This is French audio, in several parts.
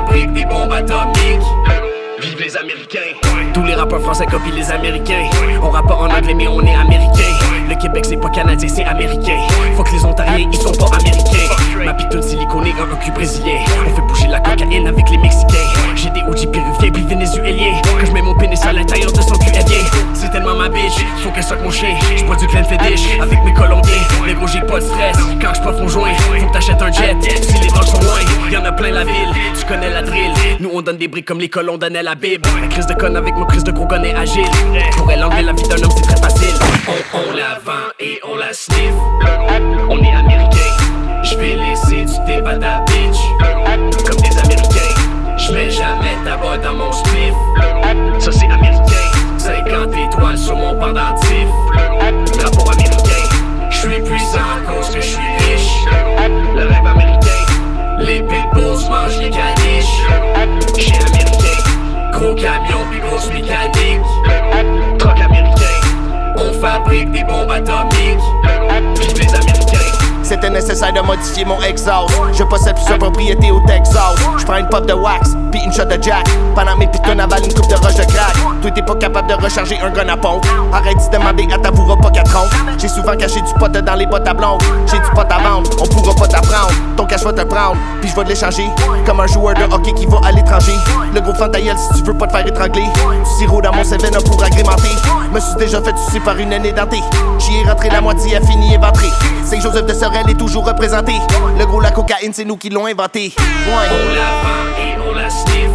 fabrique des bombes atomiques. Vive les Américains. Tous les rappeurs français copient les Américains. On rappe pas en anglais mais on est américain. Le Québec c'est pas canadien, c'est américain. Faut que les Ontariens ils sont pas américains. Ma pitone siliconée, un cul brésilien. On fait bouger la cocaïne avec les Mexicains. J'ai des OG péruviens puis vénézuéliens. Quand je mets mon pénis à l'intérieur de son cul indien. C'est tellement ma bitch, faut qu'elle soque mon chien. J'bois du Glenfiddich avec mes Colombiens. Les gros j'ai pas de stress, quand j'puff mon joint. Faut que t'achètes un jet, si les drogues sont loin. Y'en a plein la ville, tu connais la drill. Nous on donne des briques comme les colons donnaient la Bible. La crise de conne avec mon crise de gros gonnet agile. Pour elle enlever la vie d'un homme c'est très facile. On la vend et on la sniff. On est américain. J'vais laisser du tape à ta bitch. Comme des Américains. J'mets jamais tabac dans mon spliff. Ça c'est américain. 50 étoiles sur mon pendentif. Rapport américain. J'suis puissant à cause que j'suis riche. Le rêve américain. Les pitbulls mangent les caniches. J'suis américain. Gros camion pis grosse mécanique. Truck américain. On fabrique des bombes atomiques. Vive les Américains. C'était nécessaire de modifier mon exhaust. Je possède plusieurs propriétés au Texas. J'prends une pop de wax, puis une shot de jack. Pendant mes pitons avalent une coupe de roche de crack. Toi t'es pas capable de recharger un gun à pompe. Arrête de demander à ta bourra pas 4 ans. J'ai souvent caché du pot dans les bottes à blonde. J'ai du pot à vendre, on pourra pas t'apprendre. Ton cash va te prendre, puis je vais te l'échanger. Comme un joueur de hockey qui va à l'étranger. Le gros fantaïel si tu veux pas te faire étrangler. Du sirop dans mon 7-up pour agrémenter. Me suis déjà fait sucer par une année dentée. J'y ai rentré la moitié, a fini éventré. Saint-Joseph de Sorel est toujours représenté. Le gros la cocaïne c'est nous qui l'ont inventé. On la vend et on la sniff.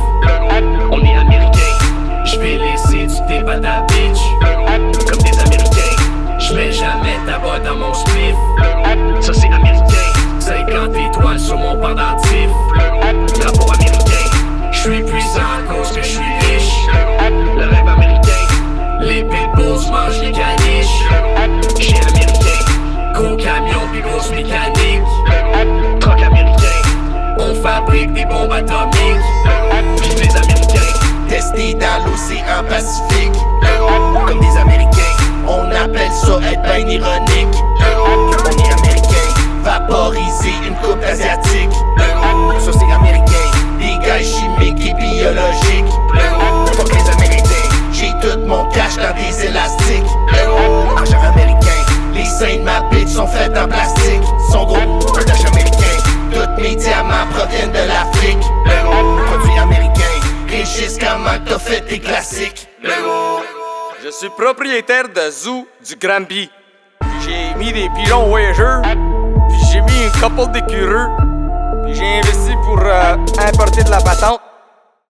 On est américain. J'vais laisser du tape à ta bitch. Comme des Américains. J'mets jamais tabac dans mon spliff. Ça c'est américain. 50 étoiles sur mon pendentif. Rapport américain. J'suis puissant à cause que j'suis riche. Le rêve américain. Les pitbulls mangent les caniches. J'suis américain. Gros camion pis grosse mécanique. Truck américain. On fabrique des bombes atomiques. Vive les Américains. Testé dans l'océan Pacifique. Comme des Américains. On appelle ça être ben ironique. On est américain. Vaporiser une coupe asiatique. Ça c'est américain. Des gars chimiques et biologiques. Fuck les Américains. J'ai tout mon cash dans des élastiques. Argent américain. Les seins de ma bitch sont faits en plastique. Son gros partage américain. Tous mes diamants proviennent de l'Afrique. Produit américain. Régis comment t'as fait tes classiques. Je suis propriétaire de zoo du Granby. J'ai mis des pilons Voyager. Puis j'ai mis une couple d'écureux. Puis j'ai investi pour importer de la patente.